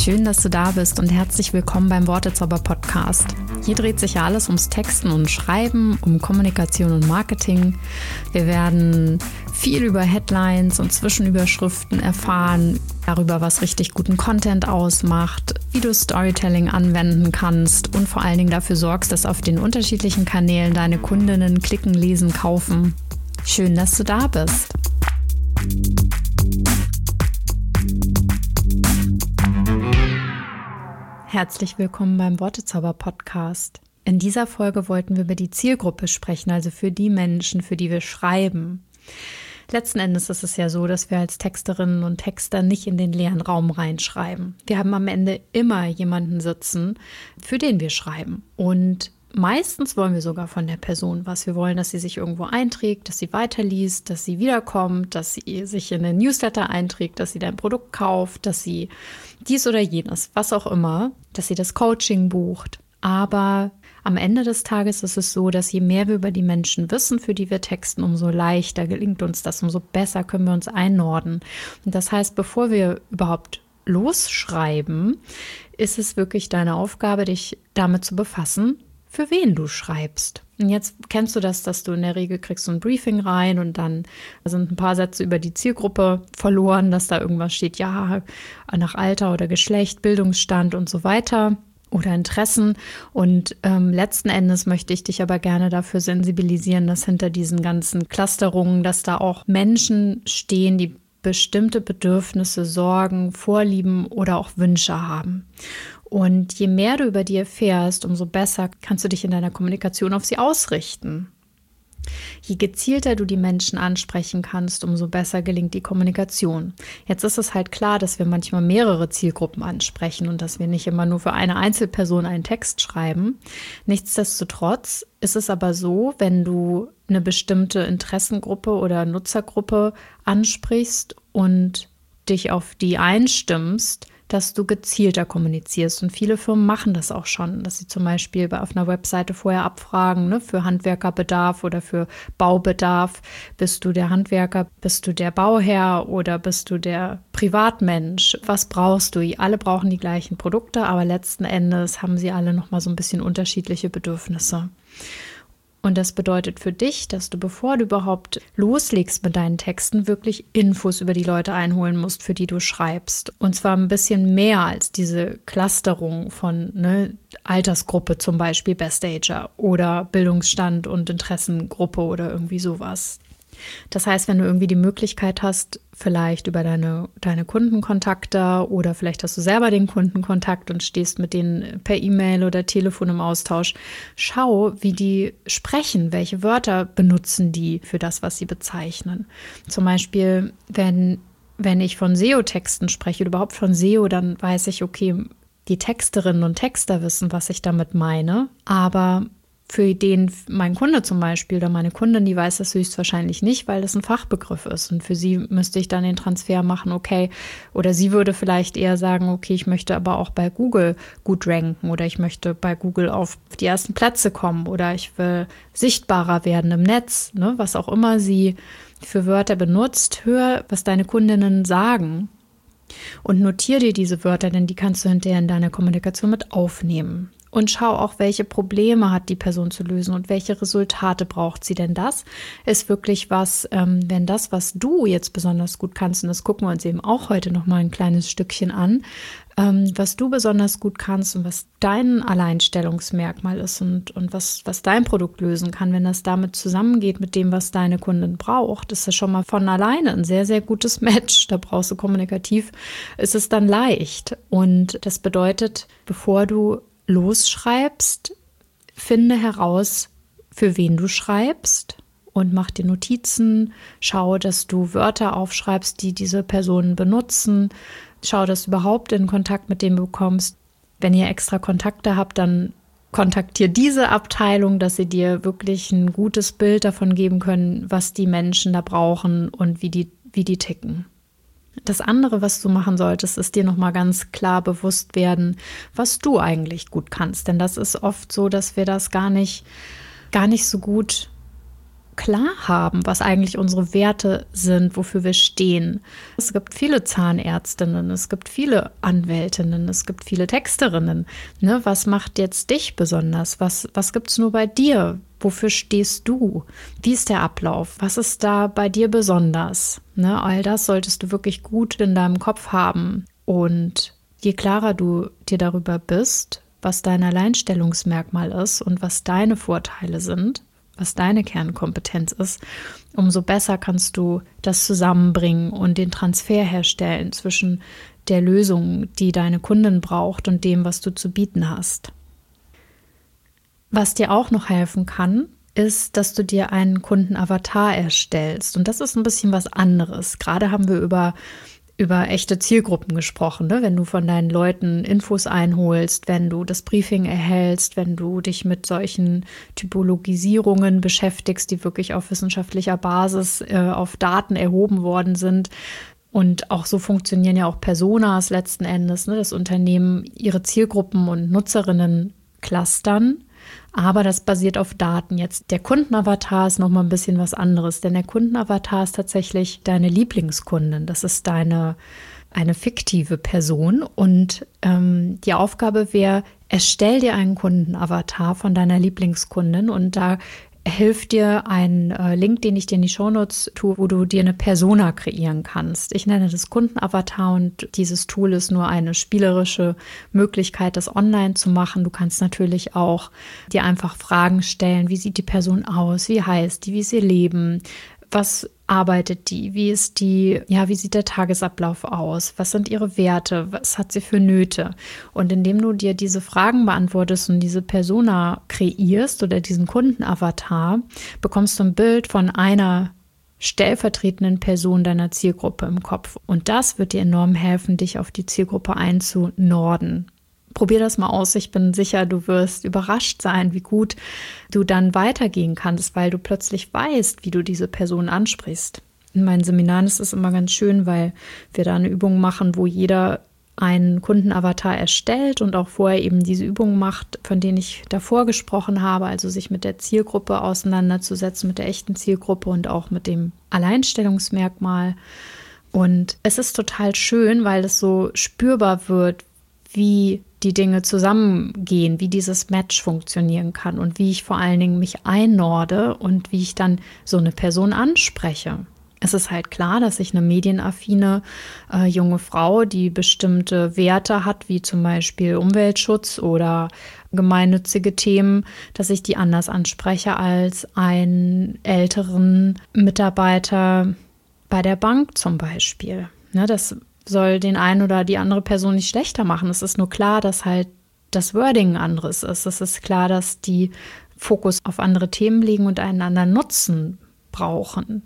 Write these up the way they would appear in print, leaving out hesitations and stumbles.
Schön, dass du da bist und herzlich willkommen beim Wortezauber-Podcast. Hier dreht sich ja alles ums Texten und Schreiben, um Kommunikation und Marketing. Wir werden viel über Headlines und Zwischenüberschriften erfahren, darüber, was richtig guten Content ausmacht, wie du Storytelling anwenden kannst und vor allen Dingen dafür sorgst, dass auf den unterschiedlichen Kanälen deine Kundinnen klicken, lesen, kaufen. Schön, dass du da bist. Herzlich willkommen beim Wortezauber-Podcast. In dieser Folge wollten wir über die Zielgruppe sprechen, also für die Menschen, für die wir schreiben. Letzten Endes ist es ja so, dass wir als Texterinnen und Texter nicht in den leeren Raum reinschreiben. Wir haben am Ende immer jemanden sitzen, für den wir schreiben. Und meistens wollen wir sogar von der Person was. Wir wollen, dass sie sich irgendwo einträgt, dass sie weiterliest, dass sie wiederkommt, dass sie sich in den Newsletter einträgt, dass sie dein Produkt kauft, dass sie dies oder jenes, was auch immer, dass sie das Coaching bucht. Aber am Ende des Tages ist es so, dass je mehr wir über die Menschen wissen, für die wir texten, umso leichter gelingt uns das, umso besser können wir uns einordnen. Und das heißt, bevor wir überhaupt losschreiben, ist es wirklich deine Aufgabe, dich damit zu befassen, für wen du schreibst. Und jetzt kennst du das, dass du in der Regel kriegst so ein Briefing rein und dann sind ein paar Sätze über die Zielgruppe verloren, dass da irgendwas steht, ja, nach Alter oder Geschlecht, Bildungsstand und so weiter oder Interessen. Und letzten Endes möchte ich dich aber gerne dafür sensibilisieren, dass hinter diesen ganzen Clusterungen, dass da auch Menschen stehen, die bestimmte Bedürfnisse, Sorgen, Vorlieben oder auch Wünsche haben. Und je mehr du über die erfährst, umso besser kannst du dich in deiner Kommunikation auf sie ausrichten. Je gezielter du die Menschen ansprechen kannst, umso besser gelingt die Kommunikation. Jetzt ist es halt klar, dass wir manchmal mehrere Zielgruppen ansprechen und dass wir nicht immer nur für eine Einzelperson einen Text schreiben. Nichtsdestotrotz ist es aber so, wenn du eine bestimmte Interessengruppe oder Nutzergruppe ansprichst und dich auf die einstimmst, dass du gezielter kommunizierst. Und viele Firmen machen das auch schon, dass sie zum Beispiel auf einer Webseite vorher abfragen, ne, für Handwerkerbedarf oder für Baubedarf. Bist du der Handwerker, bist du der Bauherr oder bist du der Privatmensch? Was brauchst du? Alle brauchen die gleichen Produkte, aber letzten Endes haben sie alle nochmal so ein bisschen unterschiedliche Bedürfnisse. Und das bedeutet für dich, dass du, bevor du überhaupt loslegst mit deinen Texten, wirklich Infos über die Leute einholen musst, für die du schreibst. Und zwar ein bisschen mehr als diese Clusterung von Altersgruppe, zum Beispiel Best Ager oder Bildungsstand und Interessengruppe oder irgendwie sowas. Das heißt, wenn du irgendwie die Möglichkeit hast, vielleicht über deine Kundenkontakte oder vielleicht hast du selber den Kundenkontakt und stehst mit denen per E-Mail oder Telefon im Austausch, schau, wie die sprechen, welche Wörter benutzen die für das, was sie bezeichnen. Zum Beispiel, wenn ich von SEO-Texten spreche oder überhaupt von SEO, dann weiß ich, okay, die Texterinnen und Texter wissen, was ich damit meine, aber für den mein Kunde zum Beispiel oder meine Kundin, die weiß das höchstwahrscheinlich nicht, weil das ein Fachbegriff ist. Und für sie müsste ich dann den Transfer machen, okay, oder sie würde vielleicht eher sagen, okay, ich möchte aber auch bei Google gut ranken oder ich möchte bei Google auf die ersten Plätze kommen oder ich will sichtbarer werden im Netz, ne, was auch immer sie für Wörter benutzt. Hör, was deine Kundinnen sagen und notiere dir diese Wörter, denn die kannst du hinterher in deiner Kommunikation mit aufnehmen. Und schau auch, welche Probleme hat die Person zu lösen und welche Resultate braucht sie. Denn das ist wirklich was, wenn das, was du jetzt besonders gut kannst, und das gucken wir uns eben auch heute noch mal ein kleines Stückchen an, was du besonders gut kannst und was dein Alleinstellungsmerkmal ist und was dein Produkt lösen kann, wenn das damit zusammengeht mit dem, was deine Kundin braucht, ist das schon mal von alleine ein sehr, sehr gutes Match. Da brauchst du kommunikativ, ist es dann leicht. Und das bedeutet, bevor du losschreibst, finde heraus, für wen du schreibst und mach dir Notizen. Schau, dass du Wörter aufschreibst, die diese Personen benutzen. Schau, dass du überhaupt in Kontakt mit denen bekommst. Wenn ihr extra Kontakte habt, dann kontaktiere diese Abteilung, dass sie dir wirklich ein gutes Bild davon geben können, was die Menschen da brauchen und wie die ticken. Das andere, was du machen solltest, ist dir nochmal ganz klar bewusst werden, was du eigentlich gut kannst. Denn das ist oft so, dass wir das gar nicht so gut klar haben, was eigentlich unsere Werte sind, wofür wir stehen. Es gibt viele Zahnärztinnen, es gibt viele Anwältinnen, es gibt viele Texterinnen. Ne? Was macht jetzt dich besonders? Was gibt es nur bei dir? Wofür stehst du? Wie ist der Ablauf? Was ist da bei dir besonders? Ne? All das solltest du wirklich gut in deinem Kopf haben. Und je klarer du dir darüber bist, was dein Alleinstellungsmerkmal ist und was deine Vorteile sind, was deine Kernkompetenz ist, umso besser kannst du das zusammenbringen und den Transfer herstellen zwischen der Lösung, die deine Kundin braucht, und dem, was du zu bieten hast. Was dir auch noch helfen kann, ist, dass du dir einen Kundenavatar erstellst. Und das ist ein bisschen was anderes. Gerade haben wir über echte Zielgruppen gesprochen, ne? Wenn du von deinen Leuten Infos einholst, wenn du das Briefing erhältst, wenn du dich mit solchen Typologisierungen beschäftigst, die wirklich auf wissenschaftlicher Basis auf Daten erhoben worden sind. Und auch so funktionieren ja auch Personas letzten Endes, ne? Das Unternehmen ihre Zielgruppen und Nutzerinnen clustern. Aber das basiert auf Daten. Jetzt der Kundenavatar ist nochmal ein bisschen was anderes, denn der Kundenavatar ist tatsächlich deine Lieblingskundin. Das ist eine fiktive Person, und die Aufgabe wäre, erstell dir einen Kundenavatar von deiner Lieblingskundin, und da hilft dir ein Link, den ich dir in die Shownotes tue, wo du dir eine Persona kreieren kannst. Ich nenne das Kundenavatar, und dieses Tool ist nur eine spielerische Möglichkeit, das online zu machen. Du kannst natürlich auch dir einfach Fragen stellen. Wie sieht die Person aus? Wie heißt die? Wie ist ihr Leben? Was arbeitet die? Wie sieht der Tagesablauf aus? Was sind ihre Werte? Was hat sie für Nöte? Und indem du dir diese Fragen beantwortest und diese Persona kreierst oder diesen Kundenavatar, bekommst du ein Bild von einer stellvertretenden Person deiner Zielgruppe im Kopf. Und das wird dir enorm helfen, dich auf die Zielgruppe einzunorden. Probier das mal aus. Ich bin sicher, du wirst überrascht sein, wie gut du dann weitergehen kannst, weil du plötzlich weißt, wie du diese Person ansprichst. In meinen Seminaren ist es immer ganz schön, weil wir da eine Übung machen, wo jeder einen Kundenavatar erstellt und auch vorher eben diese Übung macht, von denen ich davor gesprochen habe, also sich mit der Zielgruppe auseinanderzusetzen, mit der echten Zielgruppe und auch mit dem Alleinstellungsmerkmal. Und es ist total schön, weil es so spürbar wird, wie die Dinge zusammengehen, wie dieses Match funktionieren kann und wie ich vor allen Dingen mich einnorde und wie ich dann so eine Person anspreche. Es ist halt klar, dass ich eine medienaffine junge Frau, die bestimmte Werte hat, wie zum Beispiel Umweltschutz oder gemeinnützige Themen, dass ich die anders anspreche als einen älteren Mitarbeiter bei der Bank zum Beispiel. Ne, das soll den einen oder die andere Person nicht schlechter machen. Es ist nur klar, dass halt das Wording anderes ist. Es ist klar, dass die Fokus auf andere Themen liegen und einen anderen Nutzen brauchen.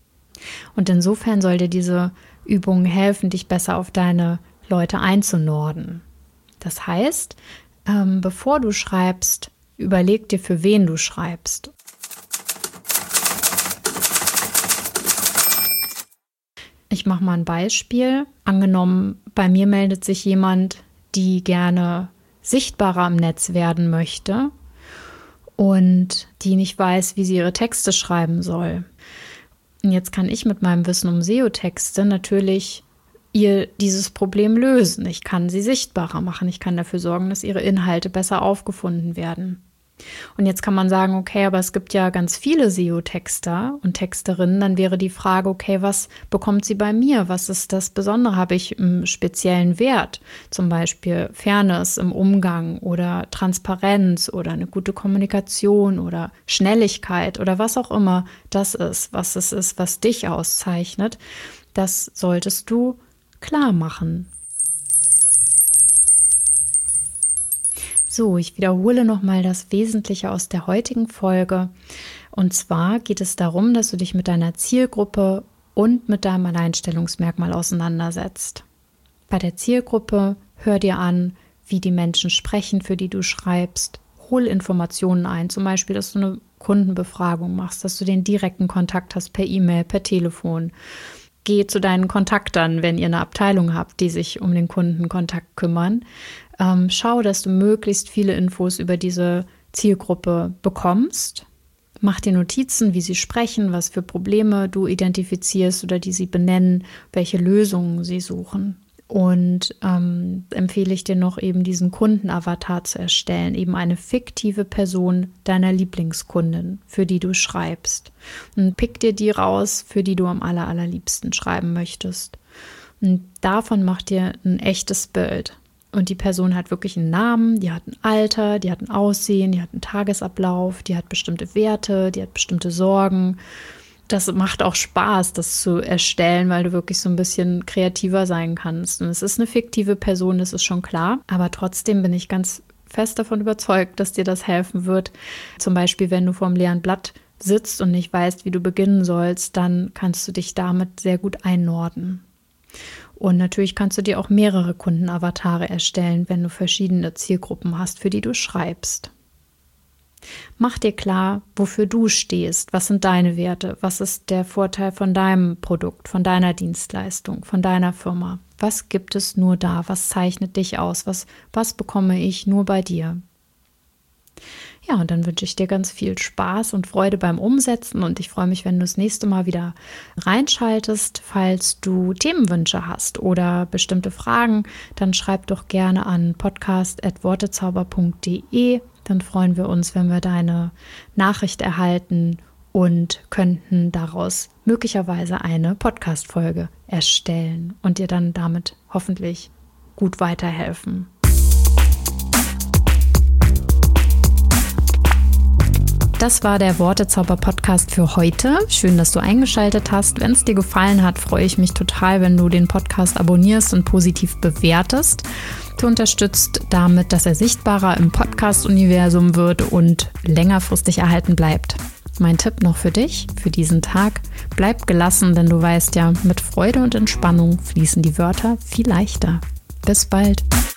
Und insofern soll dir diese Übung helfen, dich besser auf deine Leute einzunorden. Das heißt, bevor du schreibst, überleg dir, für wen du schreibst. Ich mache mal ein Beispiel. Angenommen, bei mir meldet sich jemand, die gerne sichtbarer im Netz werden möchte und die nicht weiß, wie sie ihre Texte schreiben soll. Und jetzt kann ich mit meinem Wissen um SEO-Texte natürlich ihr dieses Problem lösen. Ich kann sie sichtbarer machen. Ich kann dafür sorgen, dass ihre Inhalte besser aufgefunden werden. Und jetzt kann man sagen, okay, aber es gibt ja ganz viele SEO-Texter und Texterinnen. Dann wäre die Frage, okay, was bekommt sie bei mir? Was ist das Besondere? Habe ich einen speziellen Wert? Zum Beispiel Fairness im Umgang oder Transparenz oder eine gute Kommunikation oder Schnelligkeit oder was auch immer das ist, was es ist, was dich auszeichnet. Das solltest du klar machen. So, ich wiederhole nochmal das Wesentliche aus der heutigen Folge. Und zwar geht es darum, dass du dich mit deiner Zielgruppe und mit deinem Alleinstellungsmerkmal auseinandersetzt. Bei der Zielgruppe hör dir an, wie die Menschen sprechen, für die du schreibst. Hol Informationen ein, zum Beispiel, dass du eine Kundenbefragung machst, dass du den direkten Kontakt hast per E-Mail, per Telefon. Geh zu deinen Kontaktern, wenn ihr eine Abteilung habt, die sich um den Kundenkontakt kümmern. Schau, dass du möglichst viele Infos über diese Zielgruppe bekommst. Mach dir Notizen, wie sie sprechen, was für Probleme du identifizierst oder die sie benennen, welche Lösungen sie suchen. Und empfehle ich dir noch eben diesen Kundenavatar zu erstellen, eben eine fiktive Person deiner Lieblingskundin, für die du schreibst. Und pick dir die raus, für die du am allerliebsten schreiben möchtest. Und davon mach dir ein echtes Bild. Und die Person hat wirklich einen Namen, die hat ein Alter, die hat ein Aussehen, die hat einen Tagesablauf, die hat bestimmte Werte, die hat bestimmte Sorgen. Das macht auch Spaß, das zu erstellen, weil du wirklich so ein bisschen kreativer sein kannst. Und es ist eine fiktive Person, das ist schon klar. Aber trotzdem bin ich ganz fest davon überzeugt, dass dir das helfen wird. Zum Beispiel, wenn du vor einem leeren Blatt sitzt und nicht weißt, wie du beginnen sollst, dann kannst du dich damit sehr gut einordnen. Und natürlich kannst du dir auch mehrere Kundenavatare erstellen, wenn du verschiedene Zielgruppen hast, für die du schreibst. Mach dir klar, wofür du stehst, was sind deine Werte, was ist der Vorteil von deinem Produkt, von deiner Dienstleistung, von deiner Firma. Was gibt es nur da, was zeichnet dich aus, was bekomme ich nur bei dir. Ja, und dann wünsche ich dir ganz viel Spaß und Freude beim Umsetzen und ich freue mich, wenn du das nächste Mal wieder reinschaltest. Falls du Themenwünsche hast oder bestimmte Fragen, dann schreib doch gerne an podcast@wortezauber.de. Dann freuen wir uns, wenn wir deine Nachricht erhalten und könnten daraus möglicherweise eine Podcast-Folge erstellen und dir dann damit hoffentlich gut weiterhelfen. Das war der Wortezauber-Podcast für heute. Schön, dass du eingeschaltet hast. Wenn es dir gefallen hat, freue ich mich total, wenn du den Podcast abonnierst und positiv bewertest. Du unterstützt damit, dass er sichtbarer im Podcast-Universum wird und längerfristig erhalten bleibt. Mein Tipp noch für dich, für diesen Tag: Bleib gelassen, denn du weißt ja, mit Freude und Entspannung fließen die Wörter viel leichter. Bis bald.